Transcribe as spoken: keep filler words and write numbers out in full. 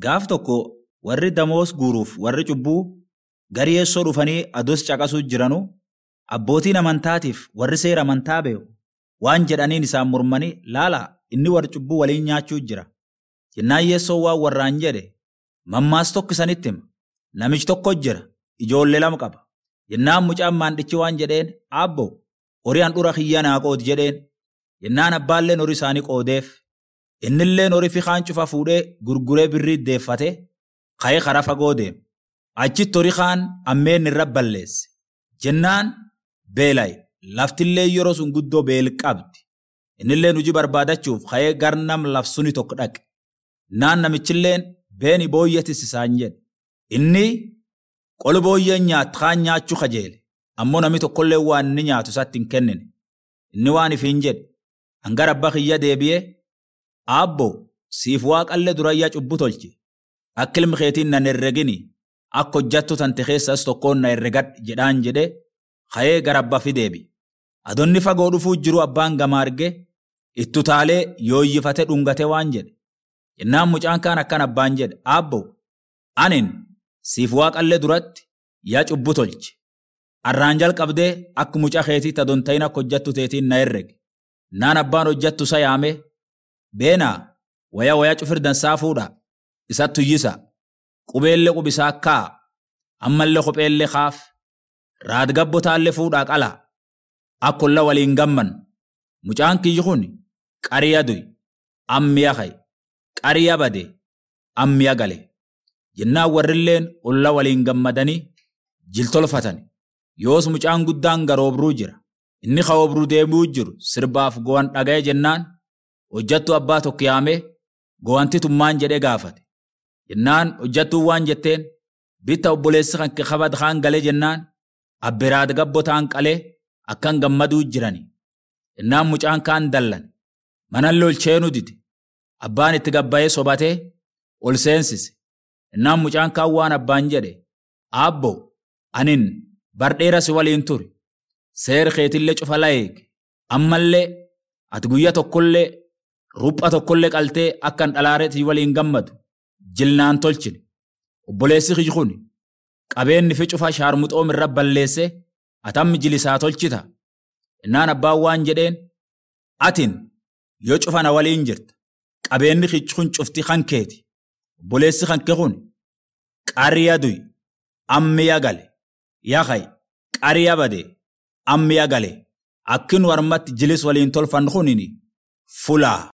Gaaf tokko warri damoos guuruuf warri cubbuu gariyeessoo dhufanii ados caqasuu jiranu abbootiin amantaatiif warri seera amantaa beeku waan jedhaniin isaan mormanii laala inni warri cubbuu waliin nyaachuu jira. Jennaan Yeessoo waan warraan jedhe mammaas tokko isanitti hima. Namichi tokko jira ijoollee lama qaba. Jennaan mucaan maandhichi waan jedheen abbo horii handhuura kiyya naa qoodi jedheen. Jennaan abbaalleen horii isaanii qoodeef. Innilleen horii fiixaan cufa fuudhee gurguree birrii deeffate ka'ee karaa fagoo deema. Achitti horii kaan ammeen irra balleesse. Jennaan beelay laftillee yeroo sun guddoo beel qabdi. Innilleen hojii barbaadachuuf ka'ee garnam lafsuni tokko dhaqe. Naan namichilleen beeni booyyetis isaan jedhe. Inni qolu booyyeen nyaatu kaan nyaachuu kajeele. Ammoo namni tokkollee waan inni nyaatu isatti hin kennine. Inni waan ifiin jedhe hangara abbaa kiyya deebi'ee abbo siif waaqallee durayyaa cubbuu tolche. Akka ilmi keetiin nan herregini akka hojjattu tante keessas tokkoon na herregadhe jedhaan jedhe ka'ee gara abbaa fi deebi'e. Adonni fagoo dhufuu jiru abbaan gama arge itti utaalee yooyyifate dhungate waan jedhe. Jennaan mucaan kaan akkan abbaan jedhe abbo anin siif waaqallee duratti yaa cubbuu tolche. Arraan jalqabdee akka mucaa keetii adon ta'in akka hojjattu teetiin na herrege. Naan abbaan hojjattu isa yaame beenaa waya waya cufirdansaa fuudha isattu yisa qubeellee qubisaa kaa ammallee kopheellee kaaf raadgabbotaallee fuudhaa qalaa akkolla waliin gamman mucaan kiyyi kun qariya du'i ammiya ka'e qariya bade ammiya gale. Jennaan warrilleen olla waliin gammadanii jiltolfatan. Yoos mucaan guddaan garoobruu jira. Inni ka'oobruu deemuu jiru sirbaaf gowan dhaga'e jennaan hojjattuu abbaa tokko yaamee gowanti tummaan jedhee gaafate. Jennaan hojjattuu waan jetteen bitta obboleessi kan kabad kaan galee jennaan abbiraad gabbotaan qalee akkan gammaduu jirani. Jennaan mucaan kaan dallan manallee ol cheenuu dide abbaan itti gabbayee sobatee ol seensise. Jennaan mucaan kaan waan abbaan jedhe abbo anin bardheera si waliin ture seer keetillee cufa laeege ammallee ati guyya tokkollee rupha tokkollee qaltee akkan dhalaareetii waliin gammadu jilnaan tolchine. Obboleessi kiyyi kun qabeenni fi cufa shaarmuxoom irra balleesse atammi jilisaa tolchita. Jennaan abbaan waan jedheen atin yoo cufa na waliin jirta qabeenni kiyyi kun cufti kan keeti. Obboleessi kan kee kun qariya du'i ammiya gale yaaqay qariya bade ammiya gale akkin warmatti jilis waliin tolfannu kunini fulaa.